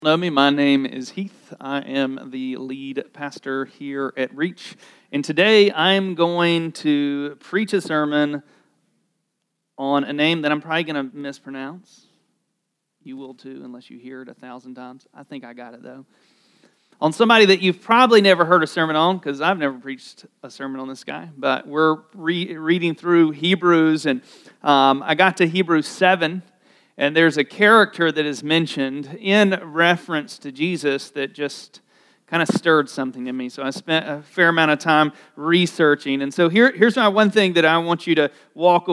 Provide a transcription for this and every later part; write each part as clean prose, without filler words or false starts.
Know me, my name is Heath. I am the lead pastor here at Reach. And today I'm going to preach a sermon on a name that I'm probably going to mispronounce. You will too, unless you hear it 1,000 times. I think I got it though. On somebody that you've probably never heard a sermon on, because I've never preached a sermon on this guy. But we're reading through Hebrews, and I got to Hebrews 7. And there's a character that is mentioned in reference to Jesus that just kind of stirred something in me. So I spent a fair amount of time researching. And so here's my one thing that I want you to walk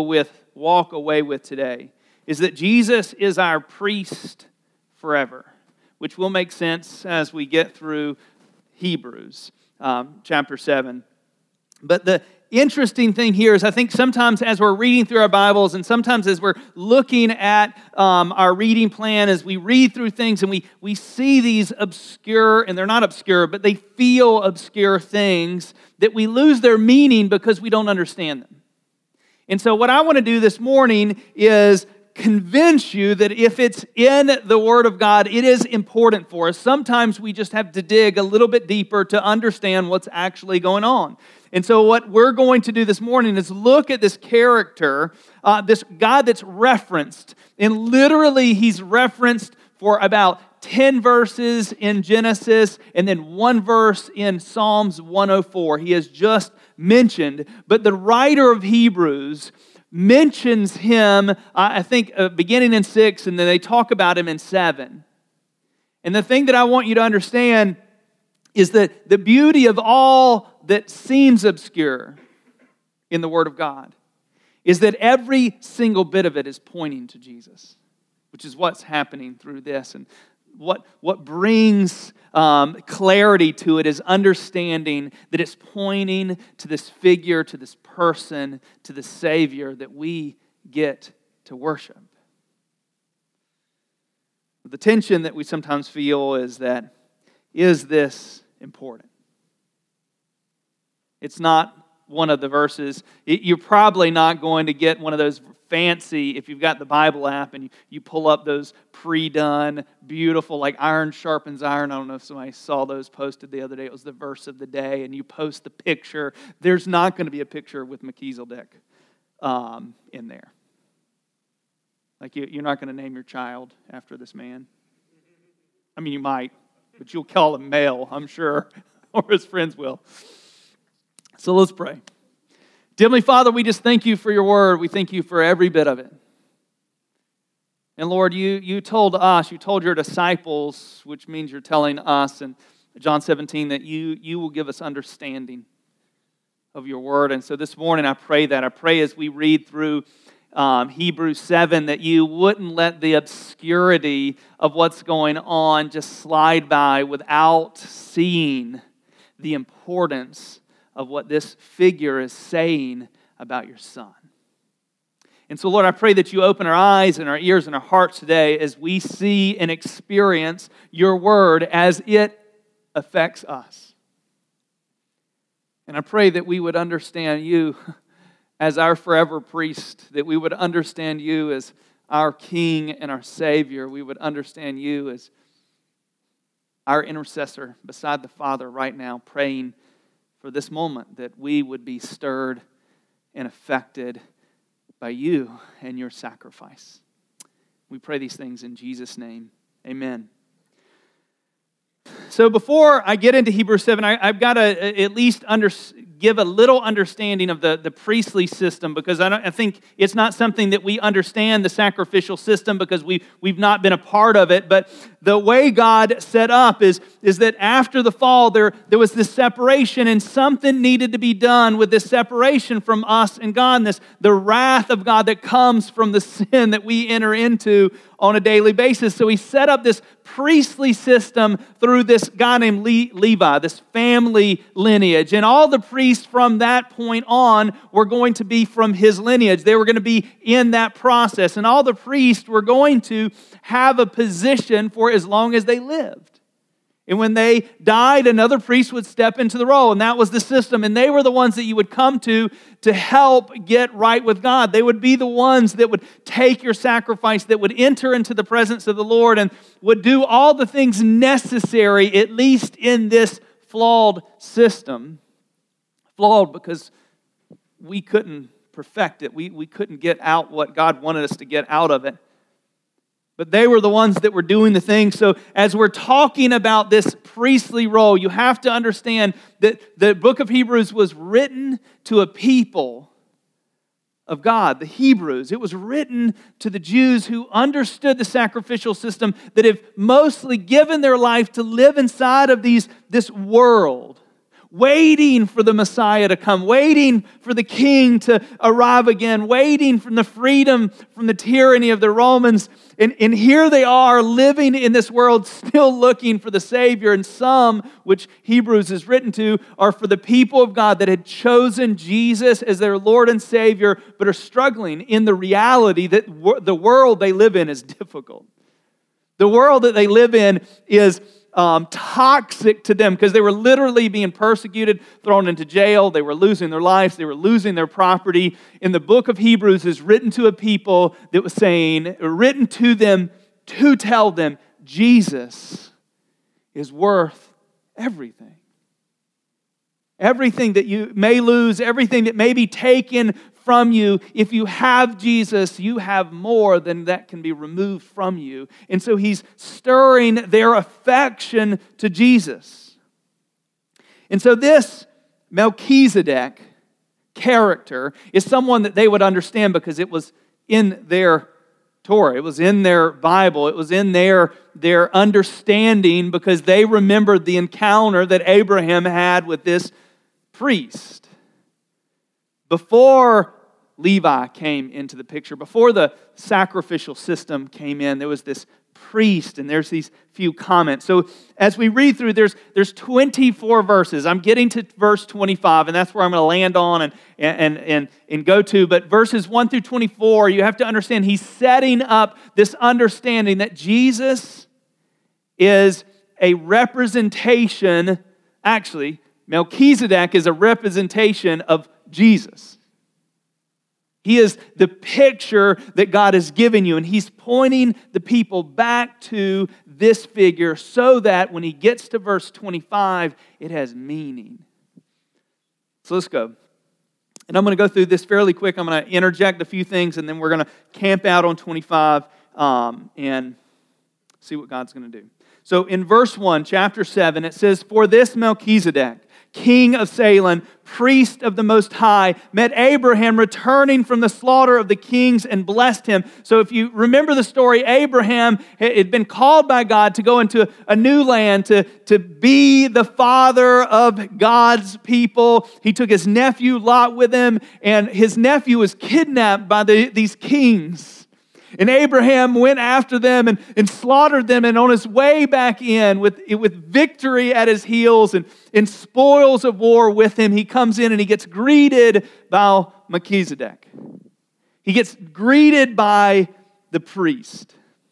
away with today, is that Jesus is our priest forever, which will make sense as we get through Hebrews chapter 7. But the interesting thing here is I think sometimes as we're reading through our Bibles and sometimes as we're looking at our reading plan, as we read through things and we see these obscure, and they're not obscure, but they feel obscure things, that we lose their meaning because we don't understand them. And so what I want to do this morning is convince you that if it's in the Word of God, it is important for us. Sometimes we just have to dig a little bit deeper to understand what's actually going on. And so what we're going to do this morning is look at this character, this God that's referenced. And literally he's referenced for about 10 verses in Genesis and then one verse in Psalms 104. He is just mentioned. But the writer of Hebrews mentions him, I think, beginning in 6, and then they talk about him in 7. And the thing that I want you to understand is that the beauty of all that seems obscure in the Word of God is that every single bit of it is pointing to Jesus, which is what's happening through this. And what brings clarity to it is understanding that it's pointing to this figure, to this person, to the Savior that we get to worship. The tension that we sometimes feel is that, is this important? It's not one of the verses. You're probably not going to get one of those fancy, if you've got the Bible app and you pull up those pre-done, beautiful, like iron sharpens iron. I don't know if somebody saw those posted the other day. It was the verse of the day, and you post the picture. There's not going to be a picture with Melchizedek in there. Like you're not going to name your child after this man. I mean, you might, but you'll call him male, I'm sure, or his friends will. So let's pray. Heavenly Father, we just thank you for your word. We thank you for every bit of it. And Lord, you told us, you told your disciples, which means you're telling us in John 17 that you will give us understanding of your word. And so this morning I pray that. I pray as we read through Hebrews 7 that you wouldn't let the obscurity of what's going on just slide by without seeing the importance of what this figure is saying about your Son. And so, Lord, I pray that you open our eyes and our ears and our hearts today as we see and experience your word as it affects us. And I pray that we would understand you as our forever priest, that we would understand you as our King and our Savior. We would understand you as our intercessor beside the Father right now, praying for this moment, that we would be stirred and affected by you and your sacrifice. We pray these things in Jesus' name. Amen. So before I get into Hebrews 7, I've got to at least give a little understanding of the priestly system, because I think it's not something that we understand, the sacrificial system, because we've not been a part of it. But the way God set up is that after the fall, there was this separation, and something needed to be done with this separation from us and God, and the wrath of God that comes from the sin that we enter into on a daily basis. So he set up this priestly system through this guy named Levi, this family lineage. And all the priests from that point on were going to be from his lineage. They were going to be in that process. And all the priests were going to have a position for as long as they lived. And when they died, another priest would step into the role, and that was the system. And they were the ones that you would come to help get right with God. They would be the ones that would take your sacrifice, that would enter into the presence of the Lord and would do all the things necessary, at least in this flawed system. Flawed because we couldn't perfect it. We couldn't get out what God wanted us to get out of it. But they were the ones that were doing the thing. So as we're talking about this priestly role, you have to understand that the book of Hebrews was written to a people of God, the Hebrews. It was written to the Jews who understood the sacrificial system, that have mostly given their life to live inside of this world, waiting for the Messiah to come, waiting for the King to arrive again, waiting for the freedom from the tyranny of the Romans. And here they are living in this world, still looking for the Savior. And some, which Hebrews is written to, are for the people of God that had chosen Jesus as their Lord and Savior, but are struggling in the reality that the world they live in is difficult. The world that they live in is toxic to them because they were literally being persecuted, thrown into jail. They were losing their lives. They were losing their property. And the book of Hebrews is written to a people that was saying, written to them to tell them, Jesus is worth everything. Everything that you may lose, everything that may be taken from you, if you have Jesus, you have more than that can be removed from you. And so he's stirring their affection to Jesus. And so this Melchizedek character is someone that they would understand because it was in their Torah. It was in their Bible. It was in their understanding because they remembered the encounter that Abraham had with this priest. Before Levi came into the picture, before the sacrificial system came in, there was this priest, and there's these few comments. So as we read through, there's 24 verses. I'm getting to verse 25, and that's where I'm going to land on and go to. But verses 1 through 24, you have to understand, he's setting up this understanding that Jesus is a representation, actually, Melchizedek is a representation of Jesus. He is the picture that God has given you, and he's pointing the people back to this figure so that when he gets to verse 25, it has meaning. So let's go. And I'm going to go through this fairly quick. I'm going to interject a few things, and then we're going to camp out on 25 and see what God's going to do. So in verse 1, chapter 7, it says, "For this Melchizedek, king of Salem, priest of the Most High, met Abraham returning from the slaughter of the kings and blessed him." So if you remember the story, Abraham had been called by God to go into a new land, to be the father of God's people. He took his nephew Lot with him, and his nephew was kidnapped by these kings. And Abraham went after them and slaughtered them, and on his way back in, with victory at his heels and spoils of war with him, he comes in and he gets greeted by Melchizedek. He gets greeted by the priest.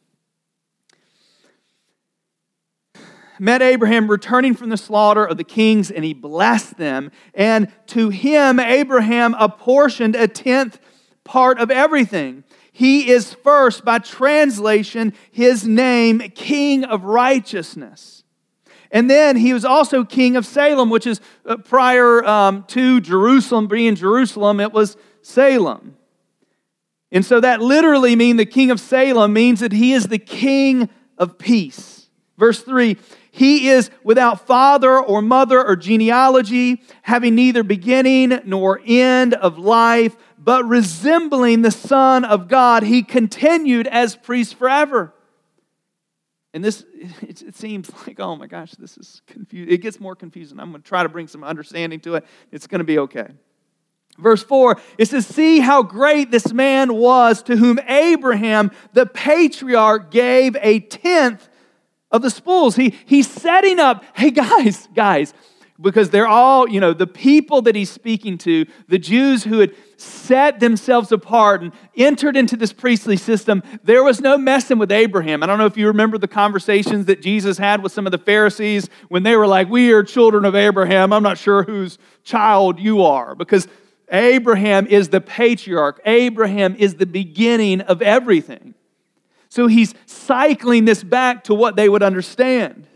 Met Abraham returning from the slaughter of the kings, and he blessed them. And to him, Abraham apportioned a 10th part of everything. He is first, by translation, his name, King of Righteousness. And then he was also King of Salem, which is prior to Jerusalem being Jerusalem, it was Salem. And so that literally means the King of Salem means that he is the King of Peace. Verse 3, "He is without father or mother or genealogy, having neither beginning nor end of life, but resembling the Son of God, he continued as priest forever." And this, it seems like, oh my gosh, this is confusing. It gets more confusing. I'm going to try to bring some understanding to it. It's going to be okay. Verse 4, it says, "See how great this man was, to whom Abraham, the patriarch, gave a 10th of the spoils." He's setting up, hey guys, Because they're all, the people that he's speaking to, the Jews who had set themselves apart and entered into this priestly system, there was no messing with Abraham. I don't know if you remember the conversations that Jesus had with some of the Pharisees when they were like, we are children of Abraham. I'm not sure whose child you are. Because Abraham is the patriarch. Abraham is the beginning of everything. So he's cycling this back to what they would understand.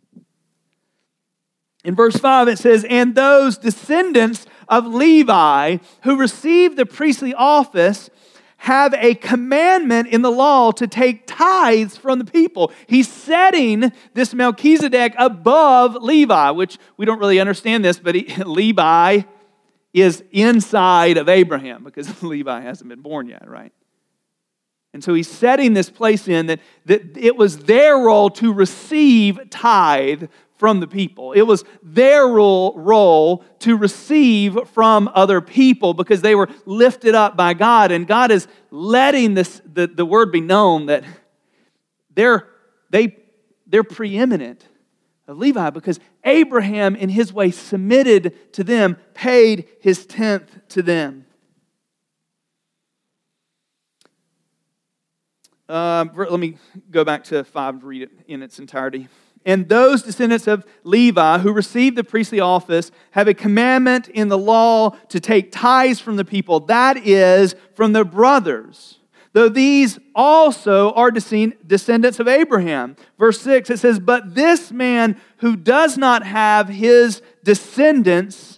In verse 5 it says, and those descendants of Levi who received the priestly office have a commandment in the law to take tithes from the people. He's setting this Melchizedek above Levi, which we don't really understand this, but Levi is inside of Abraham because Levi hasn't been born yet, right? And so he's setting this place in that it was their role to receive tithe from the people. It was their role to receive from other people because they were lifted up by God. And God is letting the word be known that they're preeminent of Levi because Abraham in his way submitted to them, paid his tenth to them. Let me go back to 5 to read it in its entirety. And those descendants of Levi who received the priestly office have a commandment in the law to take tithes from the people, that is, from their brothers, though these also are descendants of Abraham. Verse 6, it says, but this man who does not have his descendants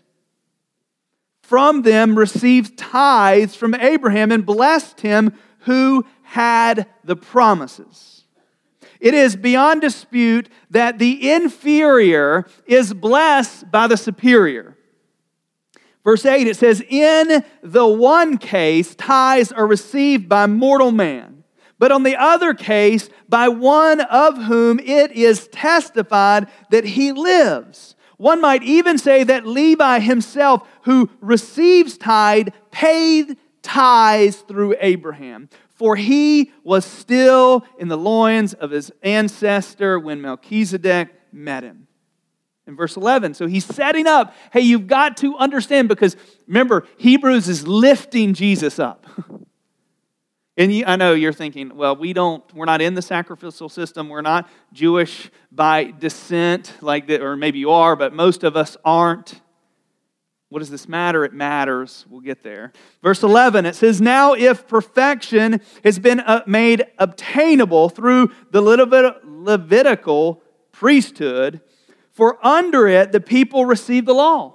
from them receives tithes from Abraham and blessed him who had the promises. It is beyond dispute that the inferior is blessed by the superior. Verse 8, it says, in the one case, tithes are received by mortal man, but on the other case, by one of whom it is testified that he lives. One might even say that Levi himself, who receives tithe, paid tithes through Abraham. For he was still in the loins of his ancestor when Melchizedek met him. In verse 11, so he's setting up, hey, you've got to understand, because remember, Hebrews is lifting Jesus up. And I know you're thinking, well, we're not in the sacrificial system, we're not Jewish by descent, like that, or maybe you are, but most of us aren't. What does this matter? It matters. We'll get there. Verse 11, it says, now if perfection has been made obtainable through the Levitical priesthood, for under it the people receive the law.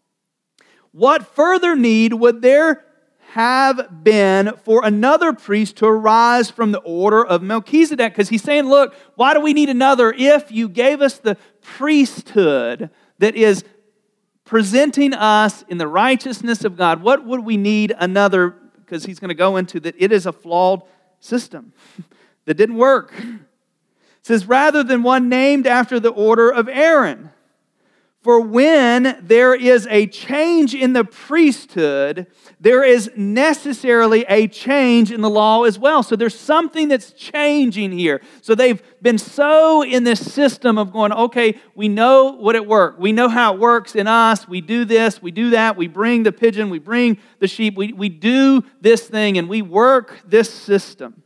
What further need would there have been for another priest to arise from the order of Melchizedek? Because he's saying, look, why do we need another if you gave us the priesthood that is presenting us in the righteousness of God? What would we need another? Because he's going to go into that it is a flawed system that didn't work. It says, rather than one named after the order of Aaron. For when there is a change in the priesthood, there is necessarily a change in the law as well. So there's something that's changing here. So they've been so in this system of going, okay, we know what it works. We know how it works in us. We do this, we do that. We bring the pigeon, we bring the sheep. We do this thing and we work this system.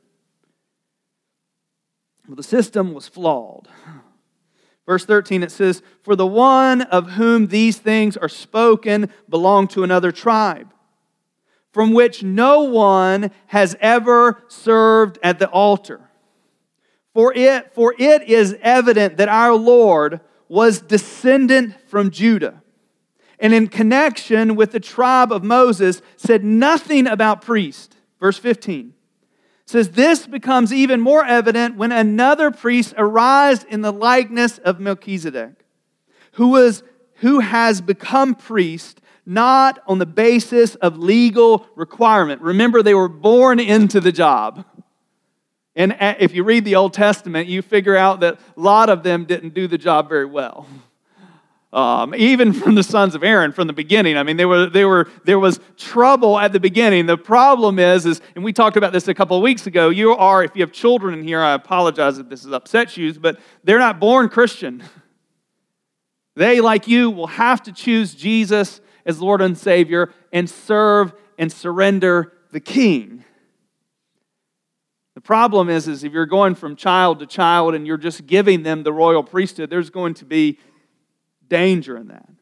Well, the system was flawed. Verse 13, it says, for the one of whom these things are spoken belonged to another tribe, from which no one has ever served at the altar. For it is evident that our Lord was descendant from Judah, and in connection with the tribe of Moses said nothing about priest. Verse 15. Says this becomes even more evident when another priest arose in the likeness of Melchizedek, who has become priest not on the basis of legal requirement. Remember, they were born into the job. And if you read the Old Testament, you figure out that a lot of them didn't do the job very well. Even from the sons of Aaron from the beginning. I mean, there was trouble at the beginning. The problem is, and we talked about this a couple of weeks ago, if you have children in here, I apologize if this has upset you, but they're not born Christian. They, like you, will have to choose Jesus as Lord and Savior and serve and surrender the King. The problem is if you're going from child to child and you're just giving them the royal priesthood, there's going to be danger in that.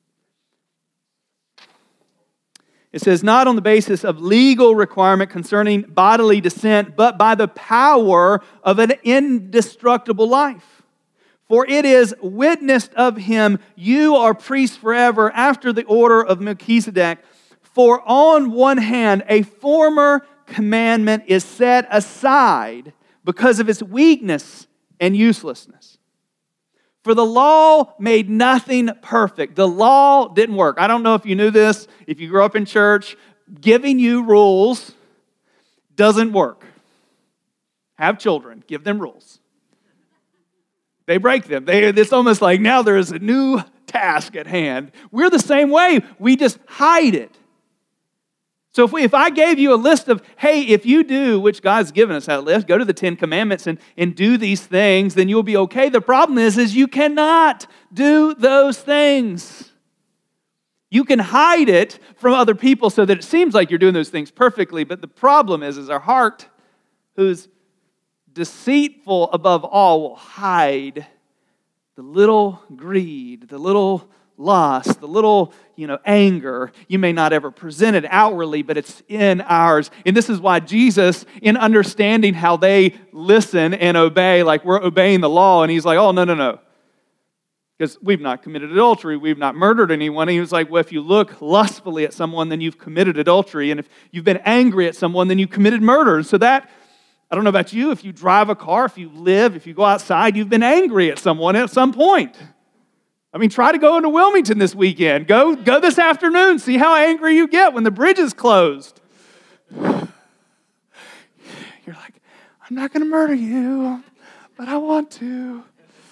It says, not on the basis of legal requirement concerning bodily descent, but by the power of an indestructible life. For it is witnessed of him, you are priests forever after the order of Melchizedek. For on one hand, a former commandment is set aside because of its weakness and uselessness. For the law made nothing perfect. The law didn't work. I don't know if you knew this, if you grew up in church, giving you rules doesn't work. Have children, give them rules. They break them. It's almost like now there is a new task at hand. We're the same way. We just hide it. So if I gave you a list of, hey, if you do, which God's given us that list, go to the 10 Commandments and do these things, then you'll be okay. The problem is you cannot do those things. You can hide it from other people so that it seems like you're doing those things perfectly, but the problem is our heart, who's deceitful above all, will hide the little greed, the little lust, the little, anger. You may not ever present it outwardly, but it's in ours. And this is why Jesus, in understanding how they listen and obey, like we're obeying the law, and he's like, oh, no. Because we've not committed adultery, we've not murdered anyone. And he was like, well, if you look lustfully at someone, then you've committed adultery. And if you've been angry at someone, then you've committed murder. And so that, I don't know about you, if you drive a car, if you go outside, you've been angry at someone at some point. I mean, try to go into Wilmington this weekend. Go this afternoon. See how angry you get when the bridge is closed. You're like, I'm not going to murder you, but I want to.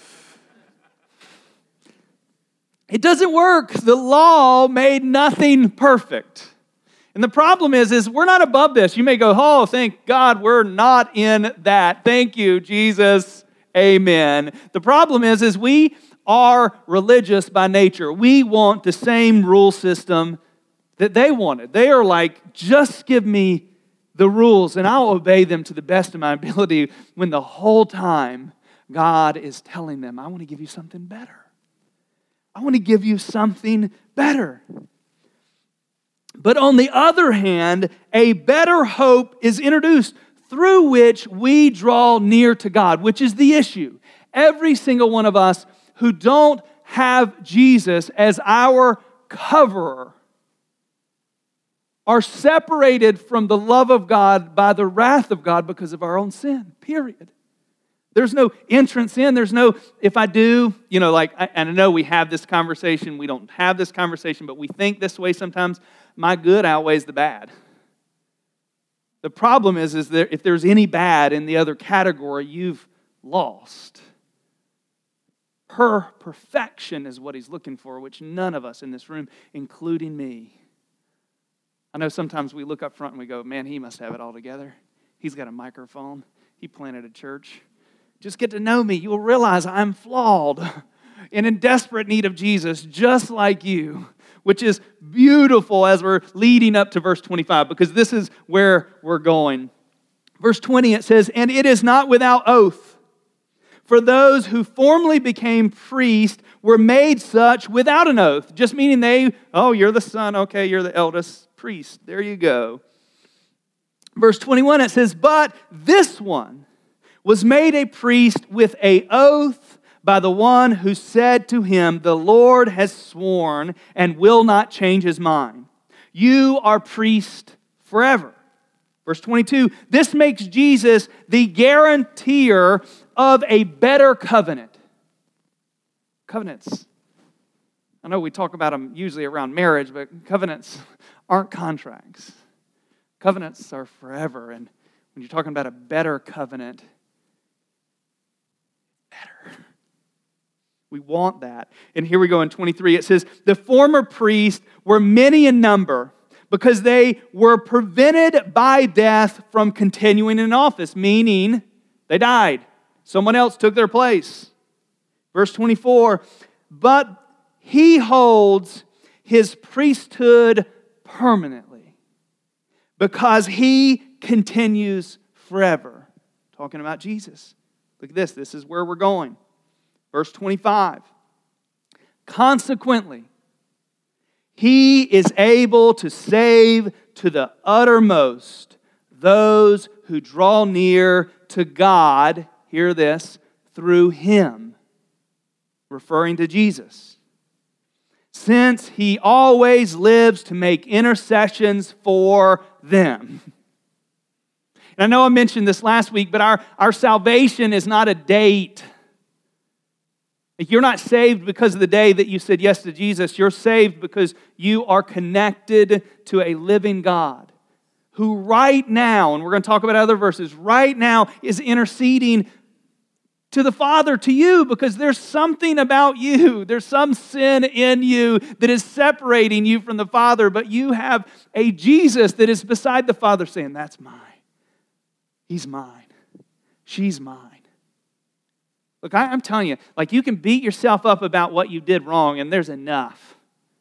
It doesn't work. The law made nothing perfect. And the problem is we're not above this. You may go, oh, thank God we're not in that. Thank you, Jesus. Amen. The problem is we are religious by nature. We want the same rule system that they wanted. They are like, just give me the rules and I'll obey them to the best of my ability, when the whole time God is telling them, I want to give you something better. I want to give you something better. But on the other hand, a better hope is introduced through which we draw near to God, which is the issue. Every single one of us who don't have Jesus as our coverer are separated from the love of God by the wrath of God because of our own sin, period. There's no entrance in. There's no, if I do, and I know we have this conversation. We don't have this conversation, but we think this way sometimes. My good outweighs the bad. The problem is that if there's any bad in the other category, you've lost. Her perfection is what he's looking for, which none of us in this room, including me. I know sometimes we look up front and we go, man, he must have it all together. He's got a microphone. He planted a church. Just get to know me. You will realize I'm flawed and in desperate need of Jesus, just like you, which is beautiful as we're leading up to verse 25, because this is where we're going. Verse 20, it says, and it is not without oath. For those who formerly became priests were made such without an oath. Just meaning you're the son, okay, you're the eldest priest. There you go. Verse 21, it says, but this one was made a priest with an oath by the one who said to him, the Lord has sworn and will not change his mind. You are priest forever. Verse 22, this makes Jesus the guarantor of a better covenant. Covenants. I know we talk about them usually around marriage, but covenants aren't contracts. Covenants are forever. And when you're talking about a better covenant, better. We want that. And here we go in 23. It says, the former priests were many in number because they were prevented by death from continuing in office, meaning they died. Someone else took their place. Verse 24, but He holds His priesthood permanently because He continues forever. Talking about Jesus. Look at this. This is where we're going. Verse 25. Consequently, He is able to save to the uttermost those who draw near to God, hear this, through Him, referring to Jesus, since He always lives to make intercessions for them. And I know I mentioned this last week, but our salvation is not a date. You're not saved because of the day that you said yes to Jesus. You're saved because you are connected to a living God who right now, and we're going to talk about other verses, right now is interceding to the Father, to you, because there's something about you. There's some sin in you that is separating you from the Father, but you have a Jesus that is beside the Father saying, that's mine. He's mine. She's mine. Look, I'm telling you, like you can beat yourself up about what you did wrong, and there's enough.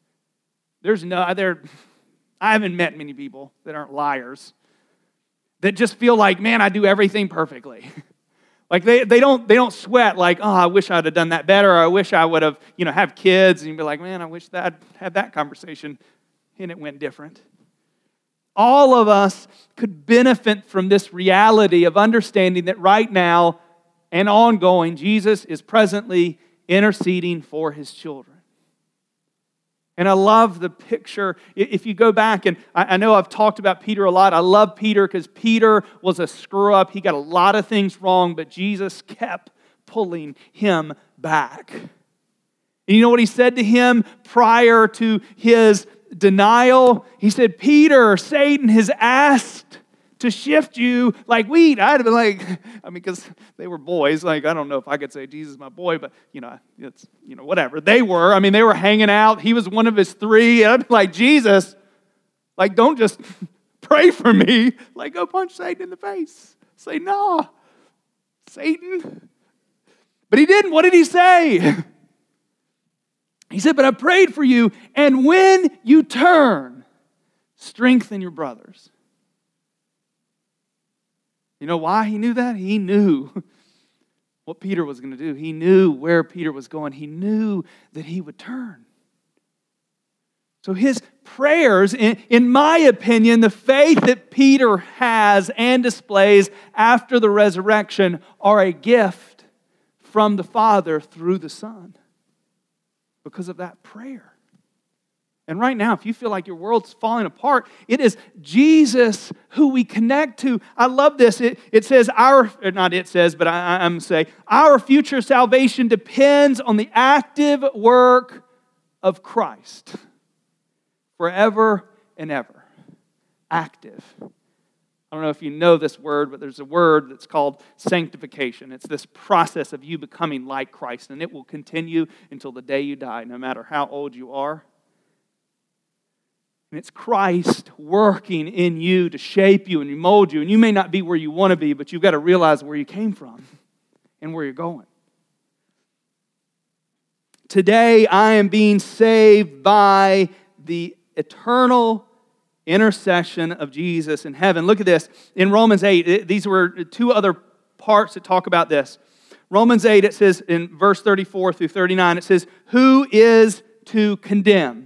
I haven't met many people that aren't liars that just feel like, man, I do everything perfectly. Like they don't sweat like, oh, I wish I'd have done that better, or I wish I would have, have kids, and you'd be like, man, I wish that I'd had that conversation and it went different. All of us could benefit from this reality of understanding that right now and ongoing, Jesus is presently interceding for His children. And I love the picture. If you go back, and I know I've talked about Peter a lot. I love Peter because Peter was a screw-up. He got a lot of things wrong, but Jesus kept pulling him back. And you know what He said to him prior to his denial? He said, Peter, Satan has asked to shift you like wheat. I'd have been like, because they were boys. Like, I don't know if I could say Jesus is my boy, but, it's, whatever. They were. They were hanging out. He was one of his three. And I'd be like, Jesus, like, don't just pray for me. Like, go punch Satan in the face. Say, no, Satan. But he didn't. What did he say? He said, but I prayed for you, and when you turn, strengthen your brothers. You know why he knew that? He knew what Peter was going to do. He knew where Peter was going. He knew that he would turn. So his prayers, in my opinion, the faith that Peter has and displays after the resurrection are a gift from the Father through the Son because of that prayer. And right now, if you feel like your world's falling apart, it is Jesus who we connect to. I love this. It says our future salvation depends on the active work of Christ. Forever and ever. Active. I don't know if you know this word, but there's a word that's called sanctification. It's this process of you becoming like Christ, and it will continue until the day you die, no matter how old you are. And it's Christ working in you to shape you and mold you. And you may not be where you want to be, but you've got to realize where you came from and where you're going. Today, I am being saved by the eternal intercession of Jesus in heaven. Look at this. In Romans 8, these were two other parts that talk about this. Romans 8, it says in verse 34 through 39, it says, who is to condemn?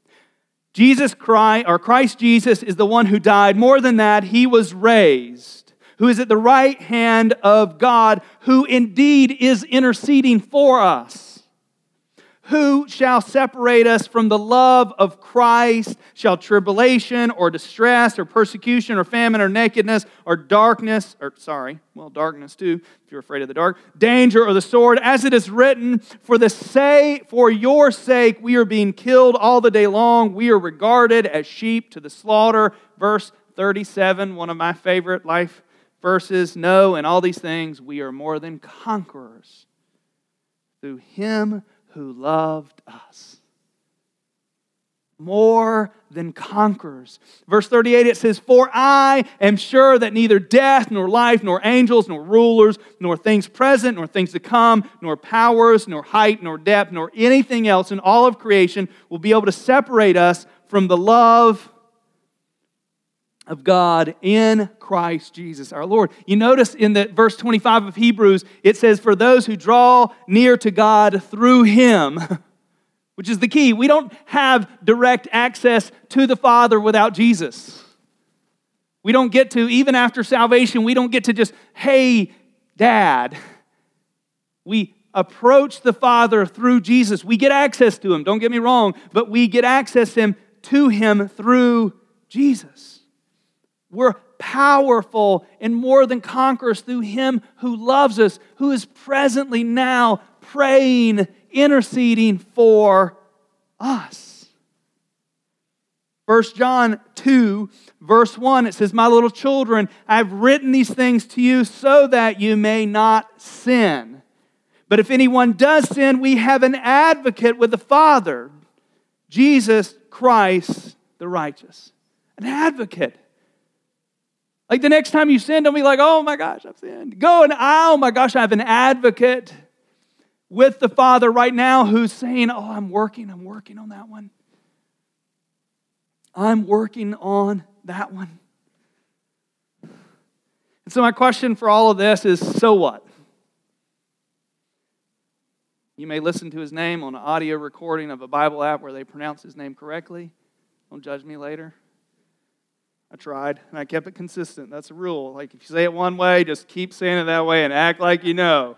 Christ Jesus is the one who died. More than that, He was raised, who is at the right hand of God, who indeed is interceding for us. Who shall separate us from the love of Christ? Shall tribulation or distress or persecution or famine or nakedness or darkness too, if you're afraid of the dark, danger or the sword, as it is written, for your sake we are being killed all the day long. We are regarded as sheep to the slaughter. Verse 37, one of my favorite life verses. No, in all these things we are more than conquerors through Him who loved us. more than conquerors. Verse 38, it says, "For I am sure that neither death, nor life, nor angels, nor rulers, nor things present, nor things to come, nor powers, nor height, nor depth, nor anything else in all of creation will be able to separate us from the love of God in Christ Jesus our Lord." You notice in the verse 25 of Hebrews, it says, "For those who draw near to God through Him," which is the key. We don't have direct access to the Father without Jesus. We don't get to, even after salvation, we don't get to just, "Hey, Dad." We approach the Father through Jesus. We get access to Him, don't get me wrong, but we get access to Him through Jesus. We're powerful and more than conquerors through Him who loves us, who is presently now praying, interceding for us. 1 John 2, verse 1, it says, "My little children, I've written these things to you so that you may not sin. But if anyone does sin, we have an advocate with the Father, Jesus Christ the righteous." An advocate. Like the next time you sin, don't be like, "Oh my gosh, I've sinned." Go and, "Oh my gosh, I have an advocate with the Father right now who's saying, oh, I'm working on that one. I'm working on that one." And so my question for all of this is, so what? You may listen to His name on an audio recording of a Bible app where they pronounce His name correctly. Don't judge me later. I tried, and I kept it consistent. That's a rule. Like, if you say it one way, just keep saying it that way and act like you know.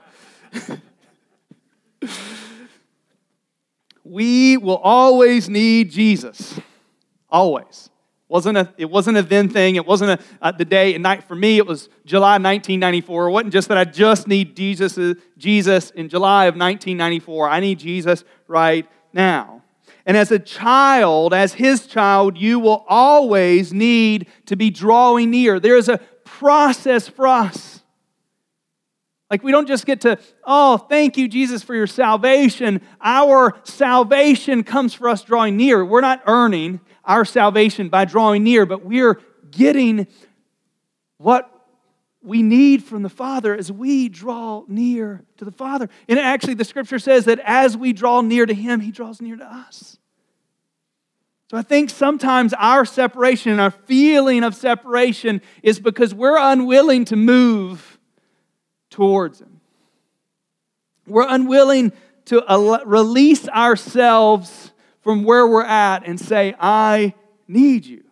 We will always need Jesus. Always. It wasn't a then thing. It wasn't the day and night. For me, it was July 1994. It wasn't just that I just need Jesus in July of 1994. I need Jesus right now. And as a child, as His child, you will always need to be drawing near. There is a process for us. Like, we don't just get to, "Oh, thank you, Jesus, for your salvation." Our salvation comes for us drawing near. We're not earning our salvation by drawing near, but we're getting what we need from the Father as we draw near to the Father. And actually, the Scripture says that as we draw near to Him, He draws near to us. So I think sometimes our separation and our feeling of separation is because we're unwilling to move towards Him. We're unwilling to release ourselves from where we're at and say, "I need you."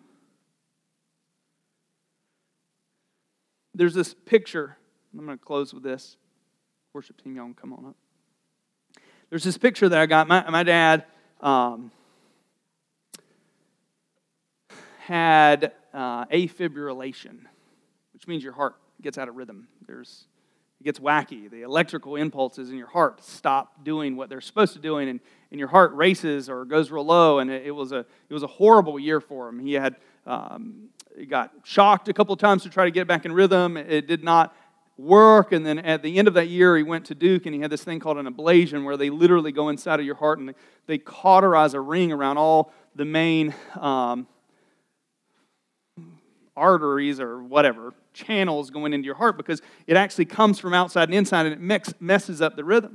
There's this picture. I'm going to close with this. Worship team, y'all can come on up. There's this picture that I got. My dad had afibrillation, which means your heart gets out of rhythm. It gets wacky. The electrical impulses in your heart stop doing what they're supposed to do, and your heart races or goes real low. And it was a horrible year for him. He had he got shocked a couple of times to try to get back in rhythm. It did not work. And then at the end of that year, he went to Duke, and he had this thing called an ablation, where they literally go inside of your heart and they cauterize a ring around all the main arteries or whatever, channels going into your heart, because it actually comes from outside and inside, and it messes up the rhythm.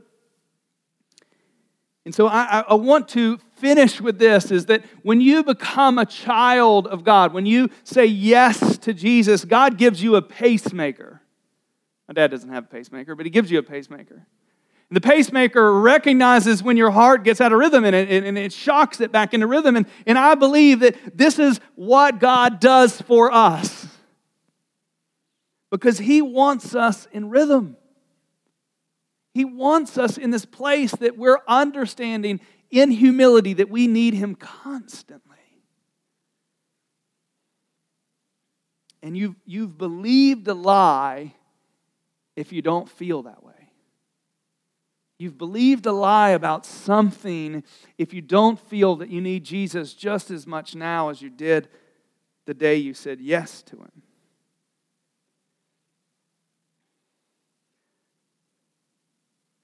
And so I want to finish with this, is that when you become a child of God, when you say yes to Jesus, God gives you a pacemaker. My dad doesn't have a pacemaker, but He gives you a pacemaker. And the pacemaker recognizes when your heart gets out of rhythm, and it shocks it back into rhythm. And I believe that this is what God does for us, because He wants us in rhythm. He wants us in this place that we're understanding in humility that we need Him constantly. And you've believed a lie if you don't feel that way. You've believed a lie about something if you don't feel that you need Jesus just as much now as you did the day you said yes to Him.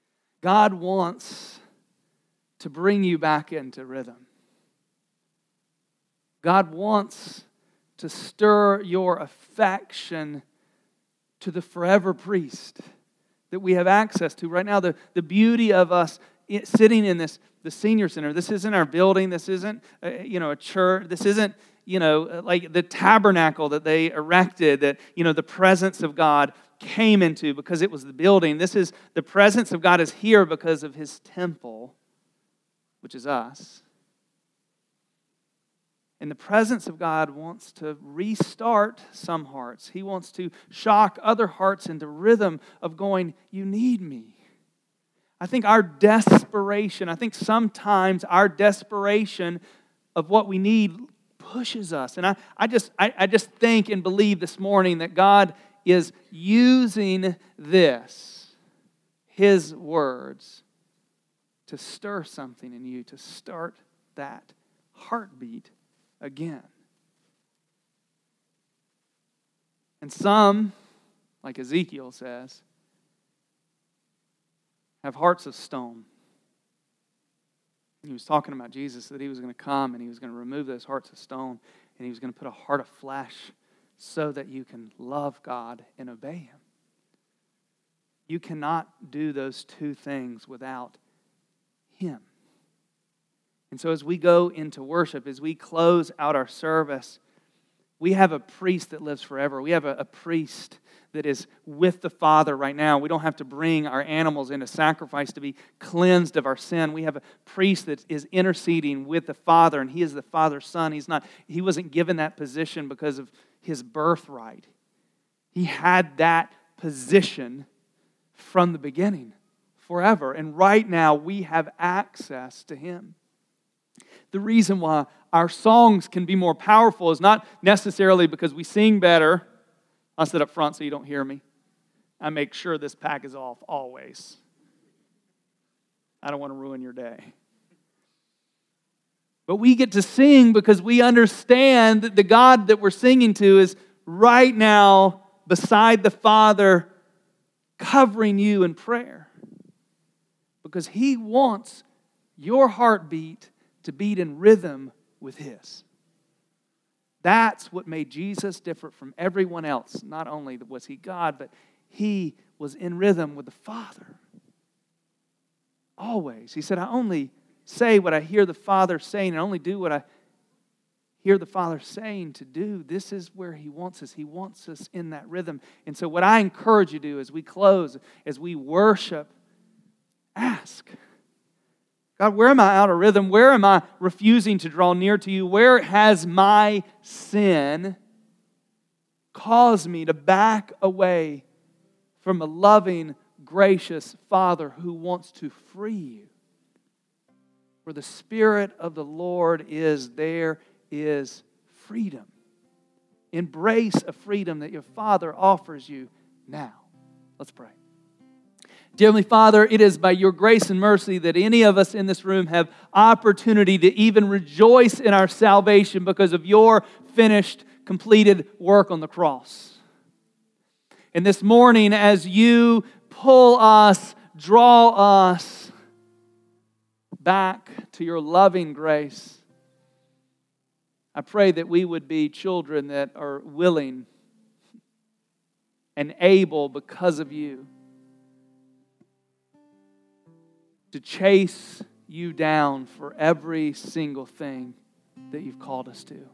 God wants to bring you back into rhythm. God wants to stir your affection to the forever priest that we have access to. Right now, the beauty of us sitting in the senior center, this isn't our building, this isn't a church, this isn't like the tabernacle that they erected that the presence of God came into because it was the building. This is the presence of God is here because of His temple, which is us. And the presence of God wants to restart some hearts. He wants to shock other hearts into rhythm of going, you need me. I think sometimes our desperation of what we need pushes us. And I just think and believe this morning that God is using this, His words, to stir something in you, to start that heartbeat again. And some, like Ezekiel says, have hearts of stone. He was talking about Jesus, that He was going to come and He was going to remove those hearts of stone and He was going to put a heart of flesh so that you can love God and obey Him. You cannot do those two things without Him. And so as we go into worship, as we close out our service, we have a priest that lives forever. We have a priest that is with the Father right now. We don't have to bring our animals into sacrifice to be cleansed of our sin. We have a priest that is interceding with the Father, and He is the Father's Son. He wasn't given that position because of His birthright. He had that position from the beginning, forever. And right now, we have access to Him. The reason why our songs can be more powerful is not necessarily because we sing better. I'll sit up front so you don't hear me. I make sure this pack is off always. I don't want to ruin your day. But we get to sing because we understand that the God that we're singing to is right now beside the Father, covering you in prayer. Because He wants your heartbeat to beat in rhythm with His. That's what made Jesus different from everyone else. Not only was He God, but He was in rhythm with the Father. Always. He said, I only say what I hear the Father saying and only do what I hear the Father saying to do. This is where He wants us. He wants us in that rhythm. And so what I encourage you to do as we close, as we worship, ask, God, where am I out of rhythm? Where am I refusing to draw near to You? Where has my sin caused me to back away from a loving, gracious Father who wants to free you? Where the Spirit of the Lord is, there is freedom. Embrace a freedom that your Father offers you now. Let's pray. Dear Heavenly Father, it is by Your grace and mercy that any of us in this room have opportunity to even rejoice in our salvation because of Your finished, completed work on the cross. And this morning, as You pull us, draw us back to Your loving grace, I pray that we would be children that are willing and able because of You to chase You down for every single thing that You've called us to.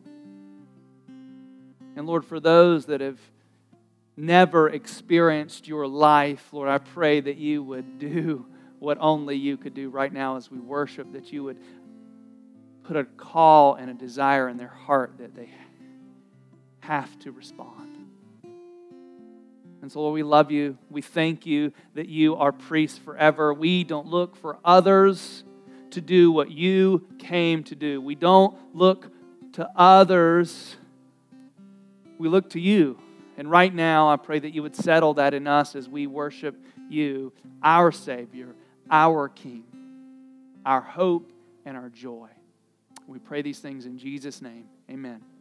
And Lord, for those that have never experienced Your life, Lord, I pray that You would do what only You could do right now as we worship, that You would put a call and a desire in their heart that they have to respond. And so, Lord, we love You. We thank You that You are priest forever. We don't look for others to do what You came to do. We don't look to others. We look to You. And right now, I pray that You would settle that in us as we worship You, our Savior, our King, our hope and our joy. We pray these things in Jesus' name. Amen.